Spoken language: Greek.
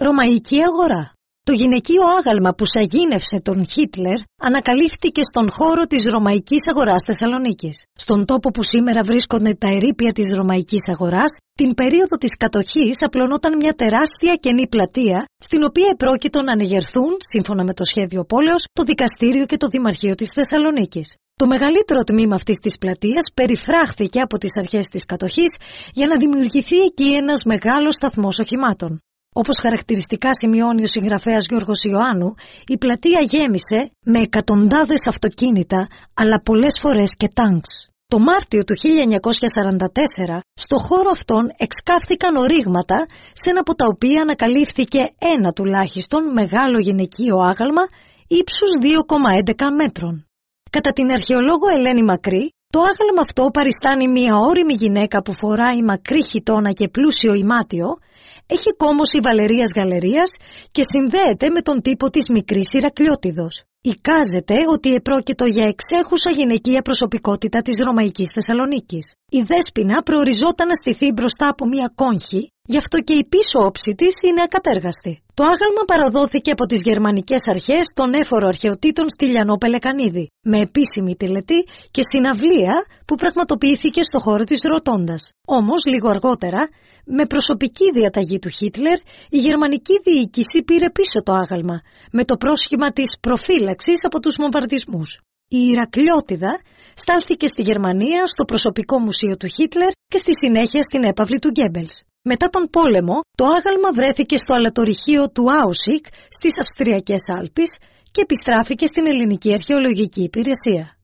Ρωμαϊκή αγορά. Το γυναικείο άγαλμα που σαγίνευσε τον Χίτλερ ανακαλύφθηκε στον χώρο της Ρωμαϊκής αγοράς Θεσσαλονίκης. Στον τόπο που σήμερα βρίσκονται τα ερείπια της Ρωμαϊκής αγοράς, την περίοδο της κατοχής απλωνόταν μια τεράστια κενή πλατεία, στην οποία επρόκειτο να ανεγερθούν, σύμφωνα με το σχέδιο πόλεως, το δικαστήριο και το Δημαρχείο της Θεσσαλονίκης. Το μεγαλύτερο τμήμα αυτής της πλατείας περιφράχθηκε από τις αρχές της κατοχής για να δημιουργηθεί εκεί ένας μεγάλος σταθμός οχημάτων. Όπως χαρακτηριστικά σημειώνει ο συγγραφέας Γιώργος Ιωάννου, η πλατεία γέμισε με εκατοντάδες αυτοκίνητα, αλλά πολλές φορές και τάγκς. Το Μάρτιο του 1944, στο χώρο αυτόν εξκάφθηκαν ορίγματα, σε ένα από τα οποία ανακαλύφθηκε ένα τουλάχιστον μεγάλο γυναικείο άγαλμα ύψους 2,11 μέτρων. Κατά την αρχαιολόγο Ελένη Μακρύ, το άγαλμα αυτό παριστάνει μια ώριμη γυναίκα που φοράει μακρύ χιτώνα και πλούσιο ημάτιο, έχει κόμωση βαλερίας γαλερίας και συνδέεται με τον τύπο της μικρής Ηρακλειώτιδος. Εικάζεται ότι επρόκειτο για εξέχουσα γυναικεία προσωπικότητα της Ρωμαϊκής Θεσσαλονίκης. Η Δέσποινα προοριζόταν να στηθεί μπροστά από μια κόγχη, γι' αυτό και η πίσω όψη της είναι ακατέργαστη. Το άγαλμα παραδόθηκε από τις γερμανικές αρχές στον έφορο αρχαιοτήτων Στυλιανό Πελεκανίδη, με επίσημη τελετή και συναυλία που πραγματοποιήθηκε στο χώρο της Ροτόντας. Όμως, λίγο αργότερα, με προσωπική διαταγή του Χίτλερ, η γερμανική διοίκηση πήρε πίσω το άγαλμα, με το πρόσχημα της προφύλαξης από τους βομβαρδισμούς. Η Ηρακλειώτιδα στάλθηκε στη Γερμανία, στο προσωπικό μουσείο του Χίτλερ και στη συνέχεια στην έπαυλη του Γκέμπελς. Μετά τον πόλεμο, το άγαλμα βρέθηκε στο αλατορυχείο του Άουσικ στις Αυστριακές Άλπεις και επιστράφηκε στην Ελληνική Αρχαιολογική Υπηρεσία.